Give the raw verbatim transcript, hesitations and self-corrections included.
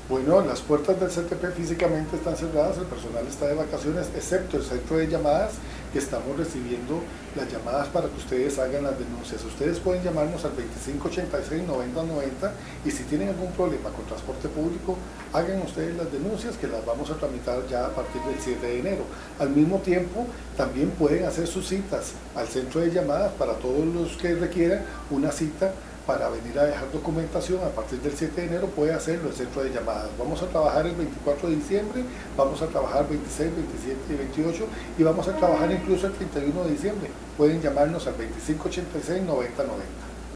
Bueno, las puertas del C T P físicamente están cerradas, el personal está de vacaciones, excepto el centro de llamadas, que estamos recibiendo las llamadas para que ustedes hagan las denuncias. Ustedes pueden llamarnos al veinticinco ochenta y seis noventa noventa y si tienen algún problema con transporte público, hagan ustedes las denuncias que las vamos a tramitar ya a partir del siete de enero. Al mismo tiempo, también pueden hacer sus citas al centro de llamadas para todos los que requieran una cita para venir a dejar documentación. A partir del siete de enero puede hacerlo el centro de llamadas. Vamos a trabajar el veinticuatro de diciembre, vamos a trabajar veintiséis, veintisiete y veintiocho y vamos a trabajar incluso el treinta y uno de diciembre. Pueden llamarnos al veinticinco ochenta y seis noventa noventa.